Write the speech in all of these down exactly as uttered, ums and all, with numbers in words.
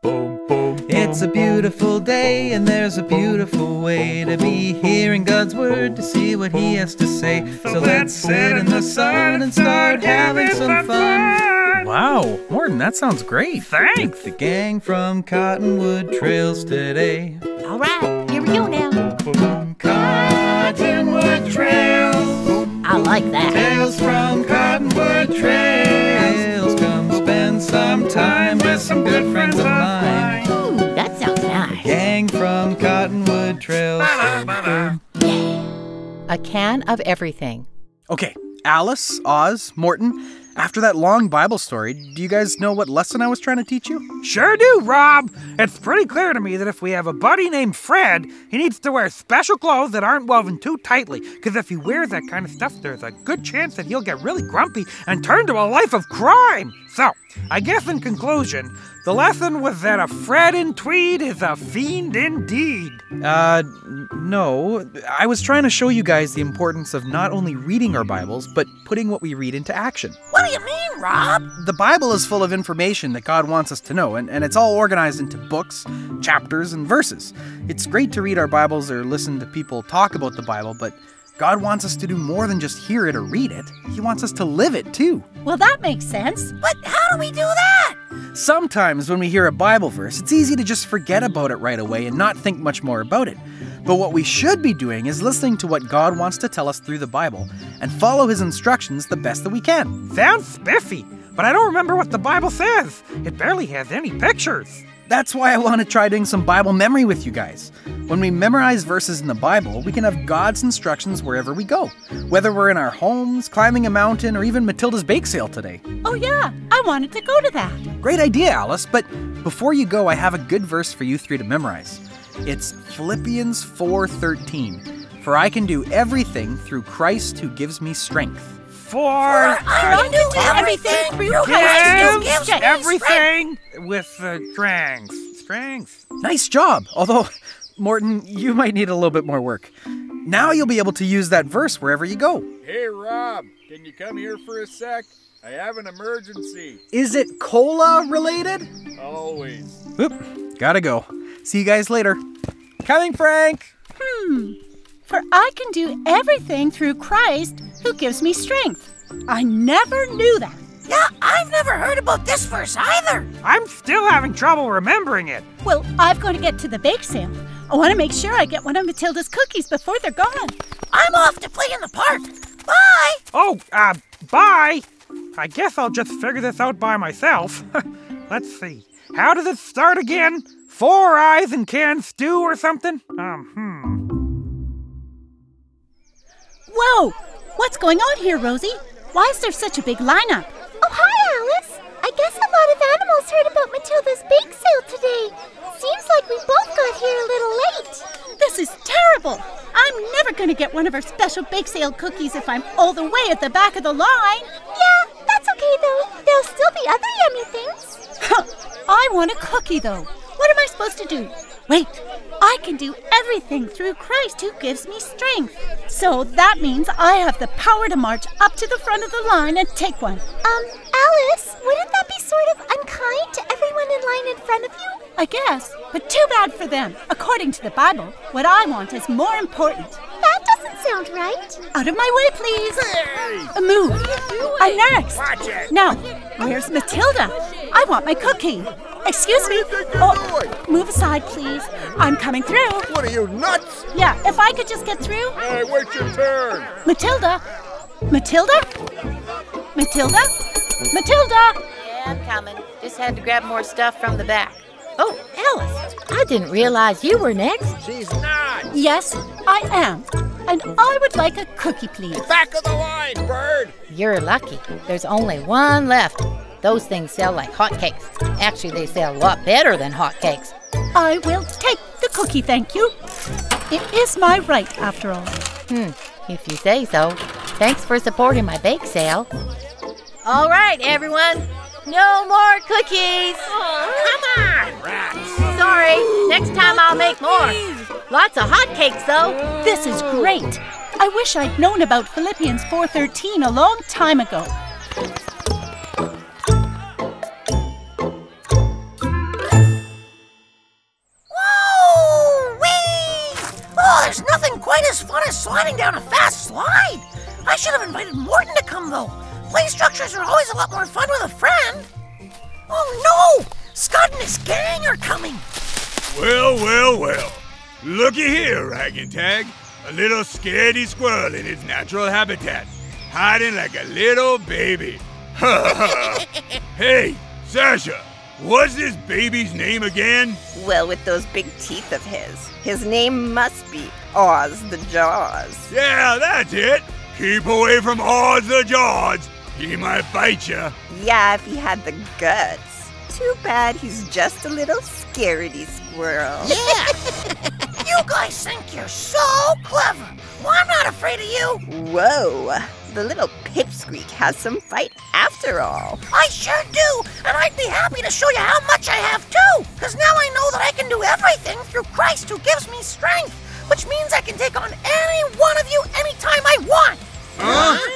It's a beautiful day and there's a beautiful way to be hearing God's word to see what he has to say. So let's sit in the sun and start having some fun. Wow, Morton, that sounds great. Thanks. The gang from Cottonwood Trails today. All right, here we go now. Cottonwood Trails. I like that. Tales from Cottonwood Trails. Come spend some time with some good friends of mine. Ooh, that sounds nice. Gang from Cottonwood Trails. A can of everything. Okay, Alice, Oz, Morton, after that long Bible story, do you guys know what lesson I was trying to teach you? Sure do, Rob. It's pretty clear to me that if we have a buddy named Fred, he needs to wear special clothes that aren't woven too tightly, because if he wears that kind of stuff, there's a good chance that he'll get really grumpy and turn to a life of crime. So, I guess in conclusion, the lesson was that a Fred in tweed is a fiend indeed. Uh, no. I was trying to show you guys the importance of not only reading our Bibles, but putting what we read into action. What do you mean, Rob? The Bible is full of information that God wants us to know, and, and it's all organized into books, chapters, and verses. It's great to read our Bibles or listen to people talk about the Bible, but God wants us to do more than just hear it or read it. He wants us to live it, too. Well, that makes sense. But how do we do that? Sometimes when we hear a Bible verse, it's easy to just forget about it right away and not think much more about it. But what we should be doing is listening to what God wants to tell us through the Bible and follow his instructions the best that we can. Sounds spiffy, but I don't remember what the Bible says. It barely has any pictures. That's why I want to try doing some Bible memory with you guys. When we memorize verses in the Bible, we can have God's instructions wherever we go. Whether we're in our homes, climbing a mountain, or even Matilda's bake sale today. Oh yeah, I wanted to go to that. Great idea, Alice, but before you go, I have a good verse for you three to memorize. It's Philippians four thirteen. For I can do everything through Christ who gives me strength. For I can do everything through Christ who gives me everything with uh, strength. Strength. Nice job. Although, Morton, you might need a little bit more work. Now you'll be able to use that verse wherever you go. Hey, Rob, can you come here for a sec? I have an emergency. Is it cola related? Always. Oop, gotta go. See you guys later. Coming, Frank. Hmm. For I can do everything through Christ who gives me strength. I never knew that. Yeah, I've never heard about this verse either. I'm still having trouble remembering it. Well, I've got to get to the bake sale. I want to make sure I get one of Matilda's cookies before they're gone. I'm off to play in the park. Bye. Oh, uh, bye. I guess I'll just figure this out by myself. Let's see. How does it start again? Four eyes and canned stew or something? Um, hmm. Whoa! What's going on here, Rosie? Why is there such a big lineup? Oh, hi, Alice. I guess a lot of animals heard about Matilda's bake sale today. Seems like we both got here a little late. This is terrible. I'm never going to get one of her special bake sale cookies if I'm all the way at the back of the line. Yeah, that's okay, though. There'll still be other yummy things. I want a cookie, though. What am I supposed to do? Wait, I can do everything through Christ who gives me strength. So that means I have the power to march up to the front of the line and take one. Um, Alice, wouldn't that be sort of unkind to everyone in line in front of you? I guess, but too bad for them. According to the Bible, what I want is more important. That doesn't sound right. Out of my way, please. Hey! A move. I'm next. Watch it. Now, where's Matilda? I want my cookie. Excuse me. Oh, move aside, please. I'm coming through. What are you, nuts? Yeah, if I could just get through. Hey, wait your turn. Matilda? Matilda? Matilda? Matilda? Yeah, I'm coming. Just had to grab more stuff from the back. Oh, Alice, I didn't realize you were next. She's not. Yes, I am. And I would like a cookie, please. Back of the line, bird. You're lucky. There's only one left. Those things sell like hotcakes. Actually, they sell a lot better than hotcakes. I will take the cookie, thank you. It is my right, after all. Hmm, if you say so. Thanks for supporting my bake sale. All right, everyone. No more cookies. Come on, rats. Sorry, next time I'll make more. Lots of hotcakes, though. This is great. I wish I'd known about Philippians four thirteen a long time ago. there's nothing quite as fun as sliding down a fast slide. I should have invited Morton to come, though. Play structures are always a lot more fun with a friend. Oh, no! Scott and his gang are coming. Well, well, well. Looky here, Rag and Tag. A little scaredy squirrel in its natural habitat, hiding like a little baby. Hey, Sasha, what's this baby's name again? Well, with those big teeth of his, his name must be Oz the Jaws. Yeah, that's it. Keep away from Oz the Jaws. He might bite you. Yeah, if he had the guts. Too bad he's just a little scaredy squirrel. Yeah! You guys think you're so clever. Well, I'm not afraid of you. Whoa, the little pipsqueak has some fight after all. I sure do, and I'd be happy to show you how much I have too. Because now I know that I can do everything through Christ who gives me strength, which means I can take on any one of you anytime I want. Huh?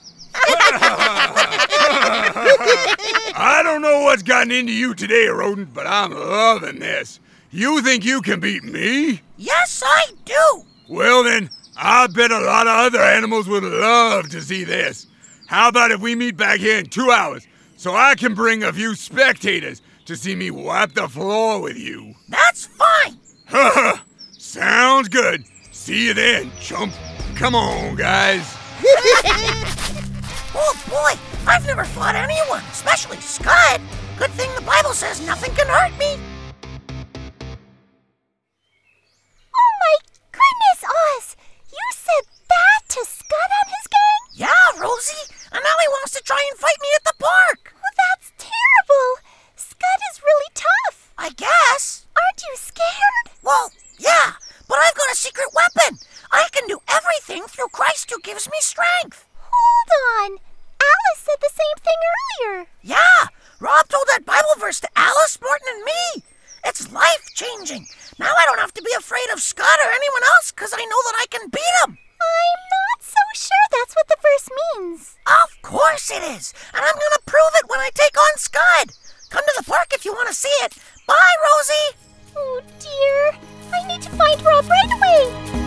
I don't know what's gotten into you today, Rodent, but I'm loving this. You think you can beat me? Yes, I do. Well then, I bet a lot of other animals would love to see this. How about if we meet back here in two hours, so I can bring a few spectators to see me wipe the floor with you? That's fine. Sounds good. See you then, chump. Come on, guys. Oh boy, I've never fought anyone, especially Scud. Good thing the Bible says nothing can hurt me. Oh my goodness, Oz! You said that to Scud and his gang? Yeah, Rosie. And now he wants to try and fight me at the park. Oh, that's terrible. Scud is really tough. I guess. Aren't you scared? Well, yeah, but I've got a secret weapon. I can do everything through Christ who gives me strength. Hold on. Alice said the same thing earlier. Yeah, Rob told that Bible verse to Alice, Morton, and me. It's life-changing. Now I don't have to be afraid of Scott or anyone else because I know that I can beat him. I'm not so sure that's what the verse means. Of course it is, and I'm going to prove it when I take on Scud. Come to the park if you want to see it. Bye, Rosie. Oh, dear. I need to find Rob right away.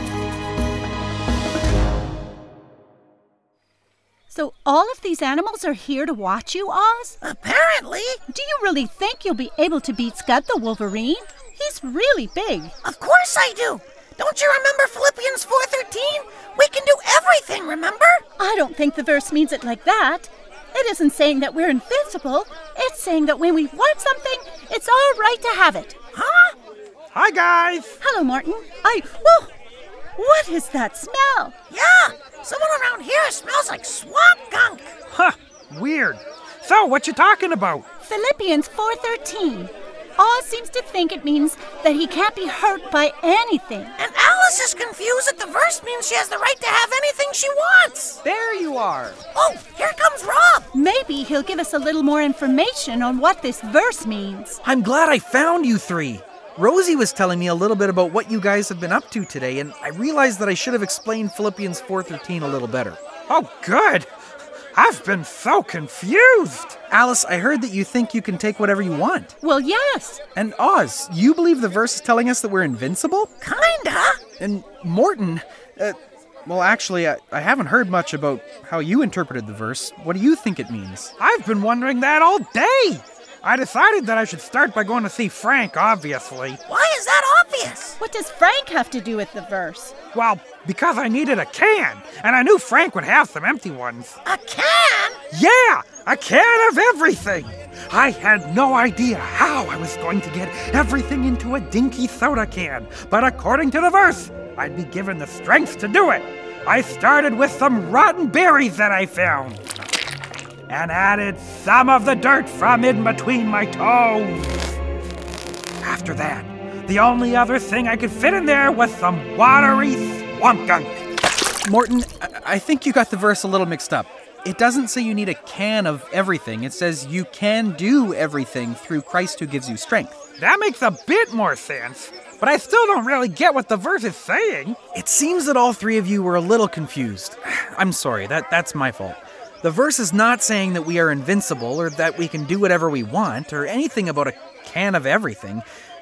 So all of these animals are here to watch you, Oz? Apparently. Do you really think you'll be able to beat Scud the Wolverine? He's really big. Of course I do. Don't you remember Philippians four thirteen? We can do everything, remember? I don't think the verse means it like that. It isn't saying that we're invincible. It's saying that when we want something, it's all right to have it. Huh? Hi, guys. Hello, Martin. I... Whoa! What is that smell? Yeah, someone around here smells like swamp gunk. Huh, weird. So, what you talking about? Philippians four thirteen. Oz seems to think it means that he can't be hurt by anything. And Alice is confused that the verse means she has the right to have anything she wants. There you are. Oh, here comes Rob. Maybe he'll give us a little more information on what this verse means. I'm glad I found you three. Rosie was telling me a little bit about what you guys have been up to today, and I realized that I should have explained Philippians four thirteen a little better. Oh, good. I've been so confused. Alice, I heard that you think you can take whatever you want. Well, yes. And Oz, you believe the verse is telling us that we're invincible? Kinda. And Morton, uh, well, actually, I, I haven't heard much about how you interpreted the verse. What do you think it means? I've been wondering that all day. I decided that I should start by going to see Frank, obviously. Why is that obvious? What does Frank have to do with the verse? Well, because I needed a can, and I knew Frank would have some empty ones. A can? Yeah, a can of everything. I had no idea how I was going to get everything into a dinky soda can, but according to the verse, I'd be given the strength to do it. I started with some rotten berries that I found, and added some of the dirt from in between my toes. After that, the only other thing I could fit in there was some watery swamp gunk. Morton, I, I think you got the verse a little mixed up. It doesn't say you need a can of everything. It says you can do everything through Christ who gives you strength. That makes a bit more sense, but I still don't really get what the verse is saying. It seems that all three of you were a little confused. I'm sorry, that, that's my fault. The verse is not saying that we are invincible or that we can do whatever we want or anything about a can of everything.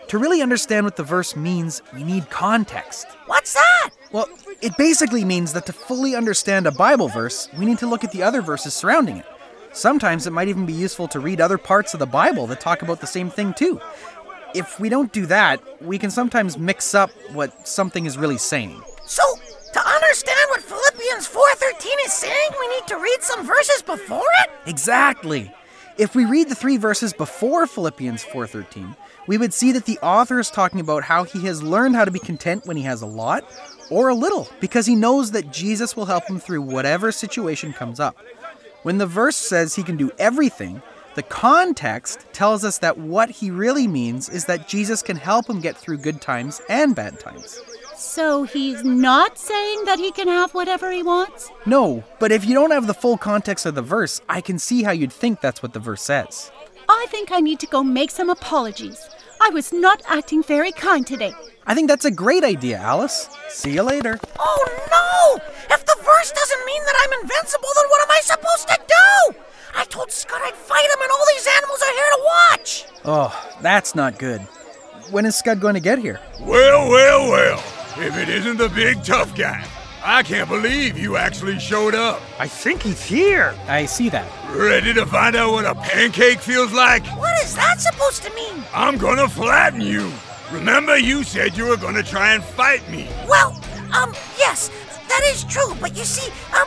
To really understand what the verse means, we need context. What's that? Well, it basically means that to fully understand a Bible verse, we need to look at the other verses surrounding it. Sometimes it might even be useful to read other parts of the Bible that talk about the same thing too. If we don't do that, we can sometimes mix up what something is really saying. So, to understand what Philippians four thirteen is saying, we need to read some verses before it? Exactly. If we read the three verses before Philippians four thirteen, we would see that the author is talking about how he has learned how to be content when he has a lot or a little, because he knows that Jesus will help him through whatever situation comes up. When the verse says he can do everything, the context tells us that what he really means is that Jesus can help him get through good times and bad times. So he's not saying that he can have whatever he wants? No, but if you don't have the full context of the verse, I can see how you'd think that's what the verse says. I think I need to go make some apologies. I was not acting very kind today. I think that's a great idea, Alice. See you later. Oh no! If the verse doesn't mean that I'm invincible, then what am I supposed to do? I told Scott I'd fight him and all these animals are here to watch! Oh, that's not good. When is Scud going to get here? Well, well, well. If it isn't the big tough guy. I can't believe you actually showed up. I think he's here. I see that. Ready to find out what a pancake feels like? What is that supposed to mean? I'm gonna flatten you. Remember you said you were gonna try and fight me. Well, um, yes, that is true, but you see, um...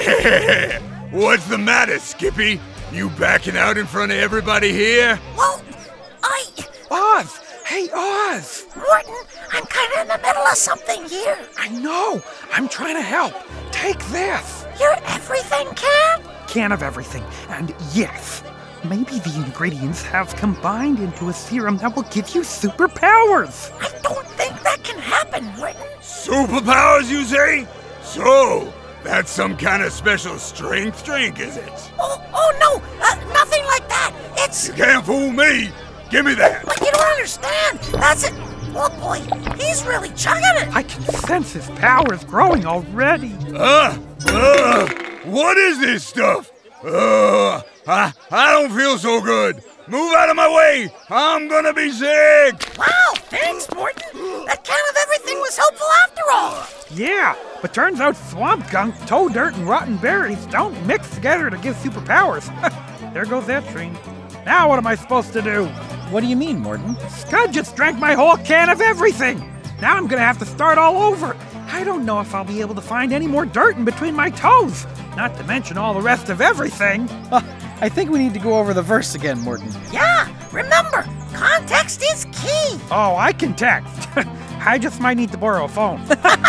What's the matter, Skippy? You backing out in front of everybody here? Well, I... Oz! Hey, Oz! Morton, I'm kind of in the middle of something here. I know! I'm trying to help. Take this! You're everything, Can? Can of everything. And yes, maybe the ingredients have combined into a serum that will give you superpowers. I don't think that can happen, Morton. Superpowers, you say? So, that's some kind of special strength drink, is it? Oh, oh no, uh, nothing like that. It's... You can't fool me. Give me that. But you don't understand. That's it. Oh boy, he's really chugging it. I can sense his powers growing already. Uh, uh, what is this stuff? Uh, I, I don't feel so good. Move out of my way. I'm gonna be sick. Wow, thanks, Morton. That can of everything was helpful after all. Yeah, but turns out swamp gunk, toe dirt, and rotten berries don't mix together to give superpowers. There goes that train. Now what am I supposed to do? What do you mean, Morton? Scud just drank my whole can of everything. Now I'm gonna have to start all over. I don't know if I'll be able to find any more dirt in between my toes. Not to mention all the rest of everything. Uh, I think we need to go over the verse again, Morton. Yeah, remember, context is key. Oh, I can text. I just might need to borrow a phone.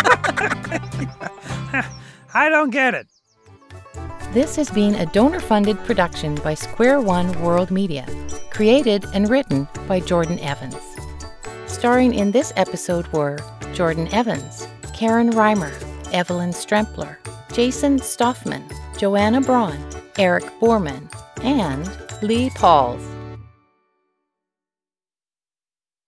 I don't get it. This has been a donor-funded production by Square One World Media, created and written by Jordan Evans. Starring in this episode were Jordan Evans, Karen Reimer, Evelyn Strempler, Jason Stoffman, Joanna Braun, Eric Borman, and Lee Pauls.